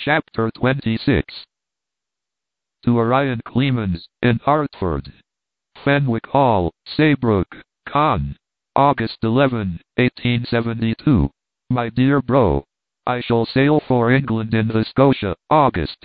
Chapter 26. To Orion Clemens, in Hartford. Fenwick Hall, Saybrook, Con. August 11, 1872. My dear bro, I shall sail for England in the Scotia, August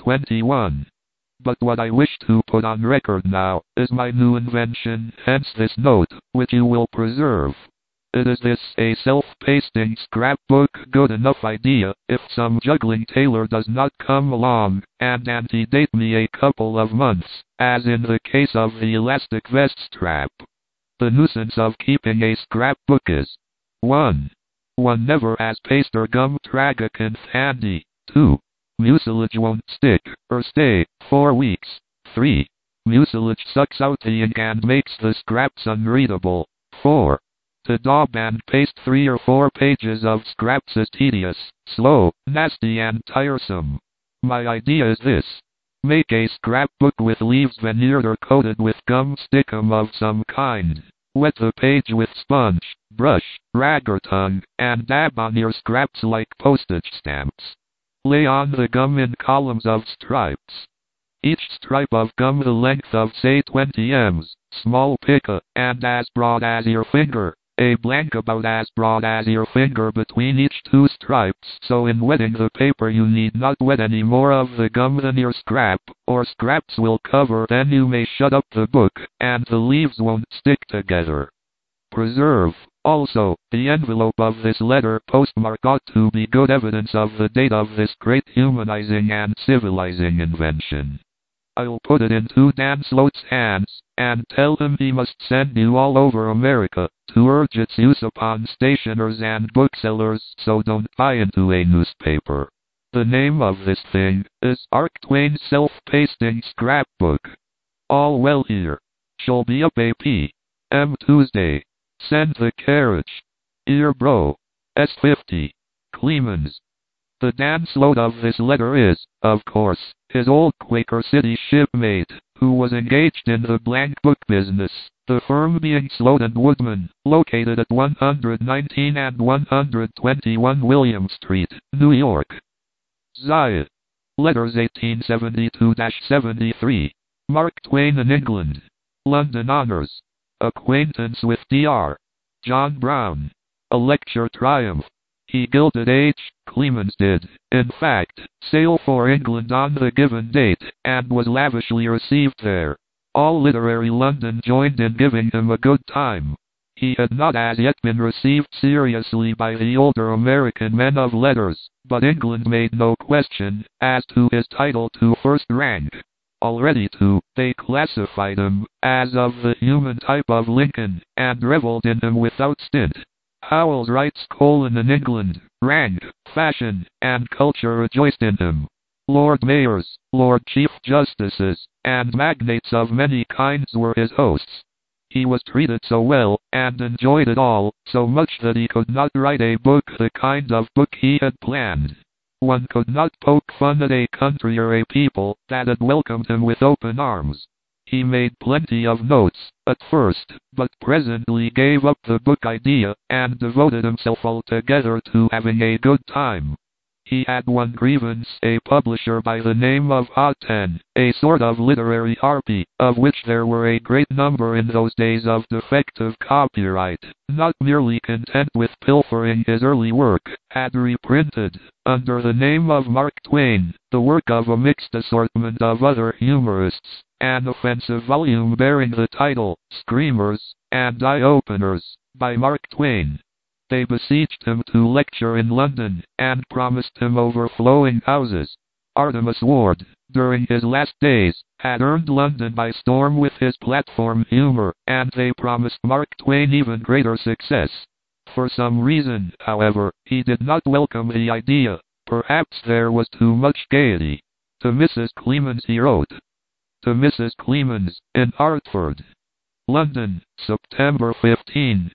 21. But what I wish to put on record now is my new invention, hence this note, which you will preserve. It is this, a self-pasting scrapbook, good enough idea, if some juggling tailor does not come along and antedate me a couple of months, as in the case of the elastic vest strap. The nuisance of keeping a scrapbook is 1. One never has paste or gum tragacanth handy. 2. Mucilage won't stick, or stay, 4 weeks. 3. Mucilage sucks out the ink and makes the scraps unreadable. 4. To daub and paste 3 or 4 pages of scraps is tedious, slow, nasty and tiresome. My idea is this. Make a scrapbook with leaves veneered or coated with gum stickum of some kind. Wet the page with sponge, brush, rag or tongue, and dab on your scraps like postage stamps. Lay on the gum in columns of stripes. Each stripe of gum the length of say 20 ems, small pica, and as broad as your finger. A blank about as broad as your finger between each 2 stripes, so in wetting the paper you need not wet any more of the gum than your scrap, or scraps will cover. Then you may shut up the book, and the leaves won't stick together. Preserve, also, the envelope of this letter postmark ought to be good evidence of the date of this great humanizing and civilizing invention. I'll put it into Dan Sloat's hands, and tell him he must send you all over America, to urge its use upon stationers and booksellers, so don't buy into a newspaper. The name of this thing is Mark Twain's Self-Pasting Scrapbook. All well here. Shall be up a p.m. Tuesday. Send the carriage. Ear bro. S50. Clemens. The Dan Sloat of this letter is, of course, his old Quaker City shipmate, who was engaged in the blank book business, the firm being Sloat & Woodman, located at 119 and 121 William Street, New York. Zia. Letters 1872-73. Mark Twain in England. London Honors. Acquaintance with Dr. John Brown. A lecture triumph. He gilded H. Clemens did, in fact, sail for England on the given date, and was lavishly received there. All literary London joined in giving him a good time. He had not as yet been received seriously by the older American men of letters, but England made no question as to his title to first rank. Already too, they classified him as of the human type of Lincoln, and reveled in him without stint. Howells writes: in England, rank, fashion, and culture rejoiced in him. Lord Mayors, Lord Chief Justices, and magnates of many kinds were his hosts. He was treated so well, and enjoyed it all, so much that he could not write a book the kind of book he had planned. One could not poke fun at a country or a people that had welcomed him with open arms. He made plenty of notes, at first, but presently gave up the book idea, and devoted himself altogether to having a good time. He had one grievance, a publisher by the name of Houghton, a sort of literary harpy, of which there were a great number in those days of defective copyright, not merely content with pilfering his early work, had reprinted, under the name of Mark Twain, the work of a mixed assortment of other humorists, an offensive volume bearing the title, Screamers and Eye-Openers, by Mark Twain. They besieged him to lecture in London, and promised him overflowing houses. Artemus Ward, during his last days, had earned London by storm with his platform humor, and they promised Mark Twain even greater success. For some reason, however, he did not welcome the idea. Perhaps there was too much gaiety. To Mrs. Clemens he wrote. To Mrs. Clemens, in Hartford. London, September 15,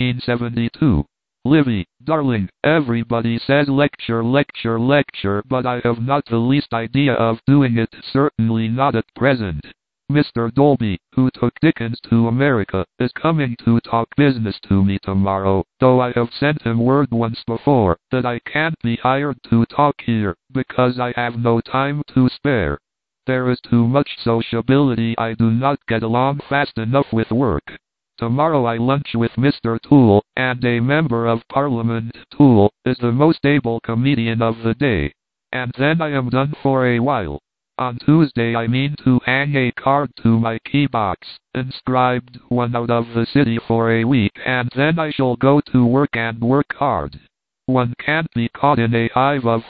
1872. Livy, darling, everybody says lecture, lecture, lecture, but I have not the least idea of doing it, certainly not at present. Mr. Dolby, who took Dickens to America, is coming to talk business to me tomorrow, though I have sent him word once before that I can't be hired to talk here, because I have no time to spare. There is too much sociability. I do not get along fast enough with work. Tomorrow I lunch with Mr. Toole, and a Member of Parliament. Toole is the most able comedian of the day. And then I am done for a while. On Tuesday I mean to hang a card to my key box, inscribed "One out of the city" for a week, and then I shall go to work and work hard. One can't be caught in a hive of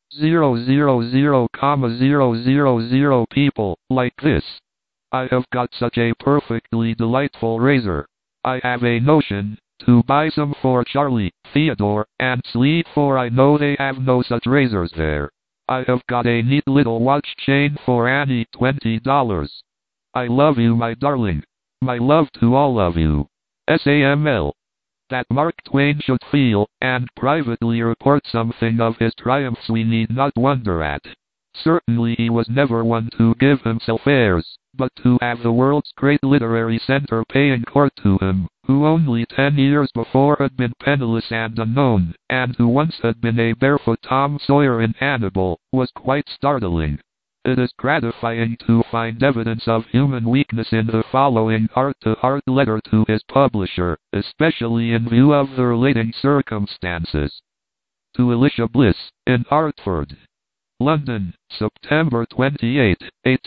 4,000,000 people, like this. I have got such a perfectly delightful razor. I have a notion to buy some for Charlie, Theodore, and Slee, for I know they have no such razors there. I have got a neat little watch chain for Annie, $20. I love you, my darling. My love to all of you. SAML. That Mark Twain should feel, and privately report something of his triumphs we need not wonder at. Certainly he was never one to give himself airs, but to have the world's great literary center paying court to him, who only 10 years before had been penniless and unknown, and who once had been a barefoot Tom Sawyer in Hannibal, was quite startling. It is gratifying to find evidence of human weakness in the following heart-to-heart letter to his publisher, especially in view of the relating circumstances. To Elisha Bliss, in Hartford, London, September 28,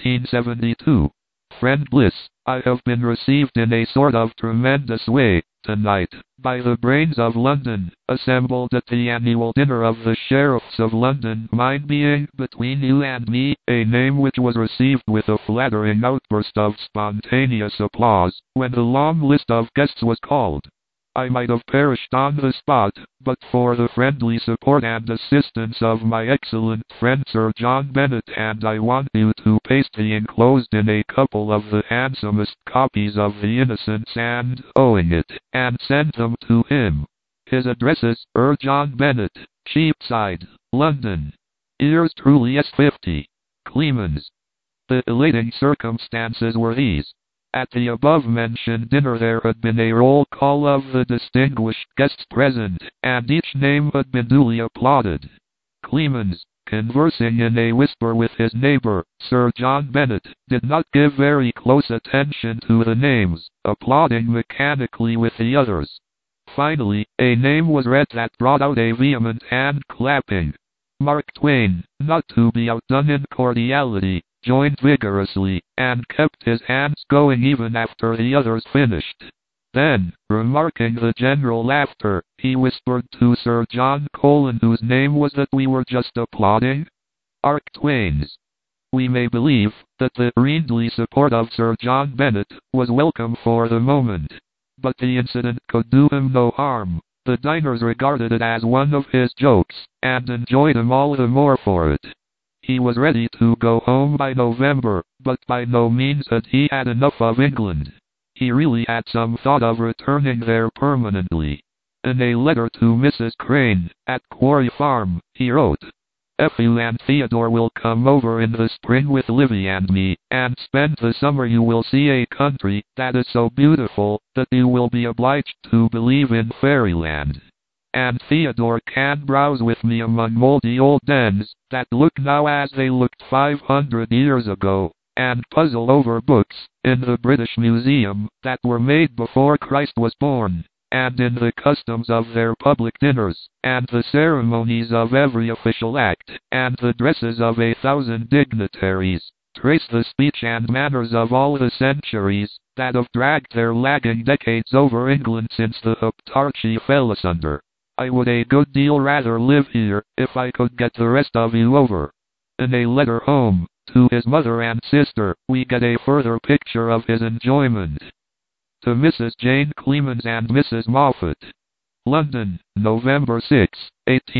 1872. Friend Bliss, I have been received in a sort of tremendous way, tonight, by the brains of London, assembled at the annual dinner of the Sheriffs of London, mine being, between you and me, a name which was received with a flattering outburst of spontaneous applause, when the long list of guests was called. I might have perished on the spot, but for the friendly support and assistance of my excellent friend Sir John Bennet, and I want you to paste the enclosed in a couple of the handsomest copies of The Innocents and owing it, and send them to him. His address is John Bennet, Cheapside, London. Yours truly, S50. Clemens. The elating circumstances were these. At the above-mentioned dinner there had been a roll call of the distinguished guests present, and each name had been duly applauded. Clemens, conversing in a whisper with his neighbor, Sir John Bennet, did not give very close attention to the names, applauding mechanically with the others. Finally, a name was read that brought out a vehement hand-clapping. Mark Twain, not to be outdone in cordiality, joined vigorously, and kept his hands going even after the others finished. Then, remarking the general laughter, he whispered to Sir John Colin, whose name was that we were just applauding. Mark Twain's. We may believe that the friendly support of Sir John Bennet was welcome for the moment. But the incident could do him no harm. The diners regarded it as one of his jokes, and enjoyed him all the more for it. He was ready to go home by November, but by no means had he had enough of England. He really had some thought of returning there permanently. In a letter to Mrs. Crane, at Quarry Farm, he wrote, "Effie and Theodore will come over in the spring with Livy and me, and spend the summer. You will see a country that is so beautiful that you will be obliged to believe in fairyland. And Theodore can browse with me among moldy old dens that look now as they looked 500 years ago, and puzzle over books in the British Museum that were made before Christ was born, and in the customs of their public dinners, and the ceremonies of every official act, and the dresses of 1,000 dignitaries, trace the speech and manners of all the centuries that have dragged their lagging decades over England since the Heptarchy fell asunder. I would a good deal rather live here, if I could get the rest of you over." In a letter home, to his mother and sister, we get a further picture of his enjoyment. To Mrs. Jane Clemens and Mrs. Moffat. London, November 6,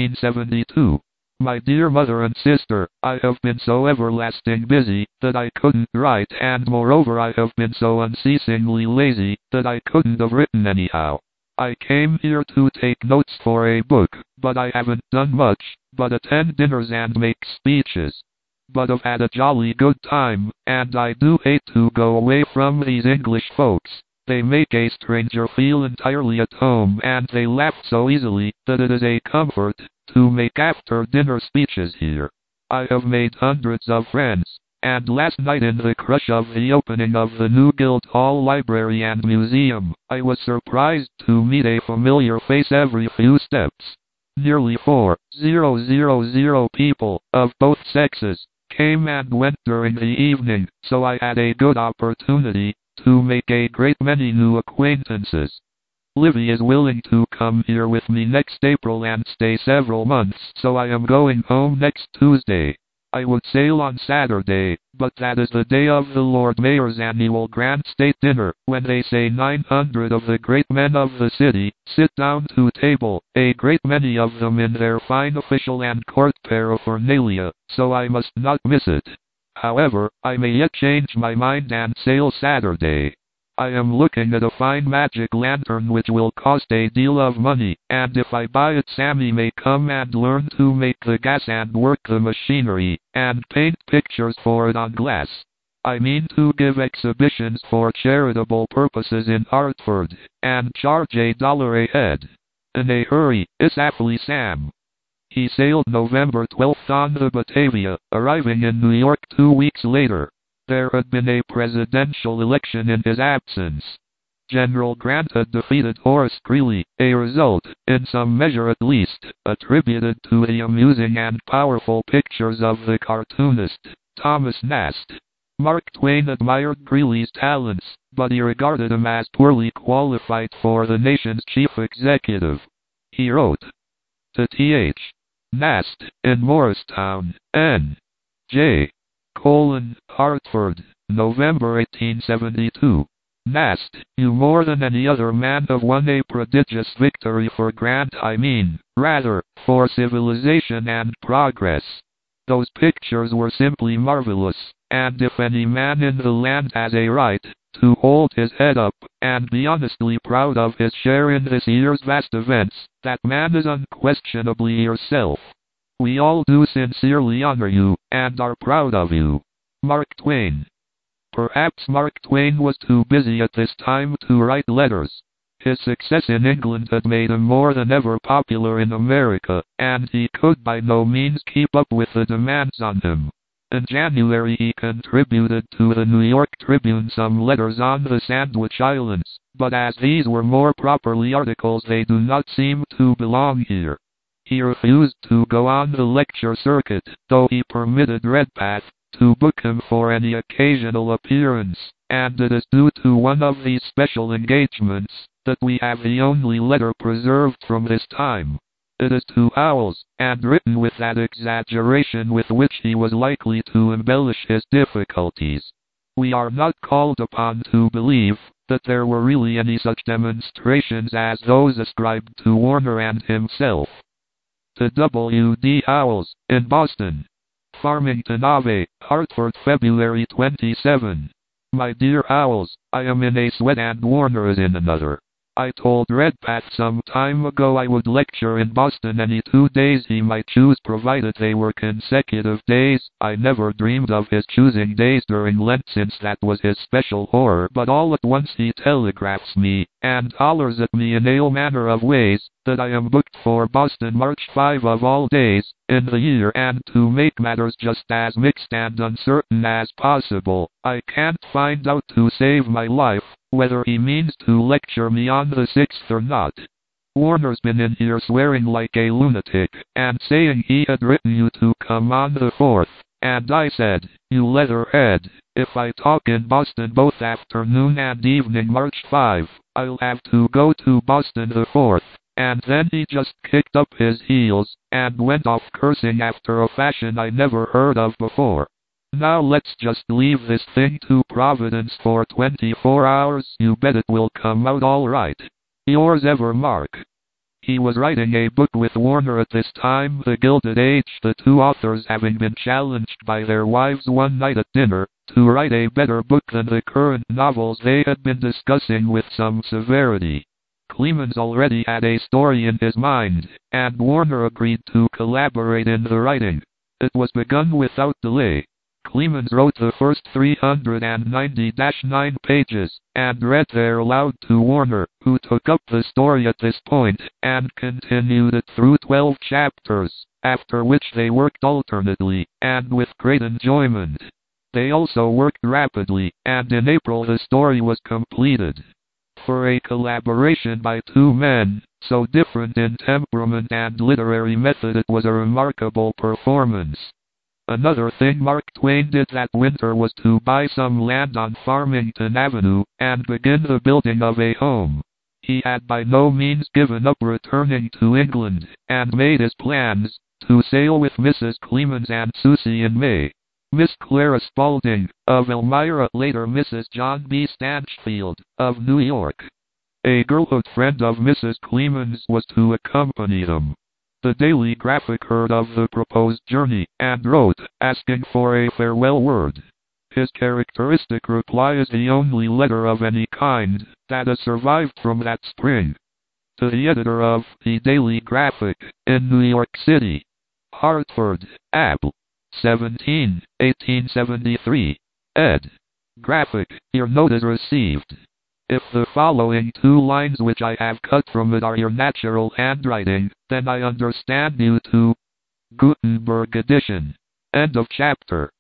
1872. My dear mother and sister, I have been so everlasting busy, that I couldn't write, and moreover I have been so unceasingly lazy, that I couldn't have written anyhow. I came here to take notes for a book, but I haven't done much, but attend dinners and make speeches. but I've had a jolly good time, and I do hate to go away from these English folks. They make a stranger feel entirely at home, and they laugh so easily that it is a comfort to make after-dinner speeches here. I have made hundreds of friends, and last night in the crush of the opening of the new Guildhall Library and Museum, I was surprised to meet a familiar face every few steps. Nearly 4,000 people, of both sexes, came and went during the evening, so I had a good opportunity to make a great many new acquaintances. Livy is willing to come here with me next April and stay several months, so I am going home next Tuesday. I would sail on Saturday, but that is the day of the Lord Mayor's annual Grand State Dinner, when they say 900 of the great men of the city sit down to table, a great many of them in their fine official and court paraphernalia, so I must not miss it. However, I may yet change my mind and sail Saturday. I am looking at a fine magic lantern which will cost a deal of money, and if I buy it Sammy may come and learn to make the gas and work the machinery, and paint pictures for it on glass. I mean to give exhibitions for charitable purposes in Hartford, and charge $1 a head. In a hurry, awfully Sam. He sailed November 12th on the Batavia, arriving in New York 2 weeks later. There had been a presidential election in his absence. General Grant had defeated Horace Greeley, a result, in some measure at least, attributed to the amusing and powerful pictures of the cartoonist, Thomas Nast. Mark Twain admired Greeley's talents, but he regarded him as poorly qualified for the nation's chief executive. He wrote to Th. Nast, in Morristown, N.J. Hartford, November 1872. Nast, you more than any other man have won a prodigious victory for Grant, I mean, rather, for civilization and progress. Those pictures were simply marvelous, and if any man in the land has a right to hold his head up and be honestly proud of his share in this year's vast events, that man is unquestionably yourself. We all do sincerely honor you, and are proud of you. Mark Twain. Perhaps Mark Twain was too busy at this time to write letters. His success in England had made him more than ever popular in America, and he could by no means keep up with the demands on him. In January he contributed to the New York Tribune some letters on the Sandwich Islands, but as these were more properly articles they do not seem to belong here. He refused to go on the lecture circuit, though he permitted Redpath to book him for any occasional appearance, and it is due to one of these special engagements that we have the only letter preserved from this time. It is to Howells, and written with that exaggeration with which he was likely to embellish his difficulties. We are not called upon to believe that there were really any such demonstrations as those ascribed to Warner and himself. To W. D. Howells, in Boston. Farmington Ave, Hartford, February 27. My dear Howells, I am in a sweat and Warner is in another. I told Redpath some time ago I would lecture in Boston any 2 days he might choose provided they were consecutive days. I never dreamed of his choosing days during Lent since that was his special horror, but all at once he telegraphs me, and hollers at me in all manner of ways, that I am booked for Boston March 5 of all days in the year, and to make matters just as mixed and uncertain as possible, I can't find out to save my life whether he means to lecture me on the 6th or not. Warner's been in here swearing like a lunatic, and saying he had written you to come on the 4th, and I said, you leatherhead, if I talk in Boston both afternoon and evening March 5, I'll have to go to Boston the 4th. And then he just kicked up his heels, and went off cursing after a fashion I never heard of before. Now let's just leave this thing to Providence for 24 hours, you bet it will come out all right. Yours ever, Mark. He was writing a book with Warner at this time, The Gilded Age, the two authors having been challenged by their wives one night at dinner to write a better book than the current novels they had been discussing with some severity. Clemens already had a story in his mind, and Warner agreed to collaborate in the writing. It was begun without delay. Clemens wrote the first 390-9 pages, and read there aloud to Warner, who took up the story at this point, and continued it through 12 chapters, after which they worked alternately, and with great enjoyment. They also worked rapidly, and in April the story was completed. For a collaboration by two men, so different in temperament and literary method, it was a remarkable performance. Another thing Mark Twain did that winter was to buy some land on Farmington Avenue, and begin the building of a home. He had by no means given up returning to England, and made his plans to sail with Mrs. Clemens and Susie in May. Miss Clara Spaulding, of Elmira, later Mrs. John B. Stanchfield, of New York, a girlhood friend of Mrs. Clemens, was to accompany them. The Daily Graphic heard of the proposed journey, and wrote, asking for a farewell word. His characteristic reply is the only letter of any kind that has survived from that spring. To the editor of the Daily Graphic, in New York City, Hartford, April 17, 1873. Ed. Graphic, your note is received. If the following two lines which I have cut from it are your natural handwriting, then I understand you to Gutenberg edition. End of chapter.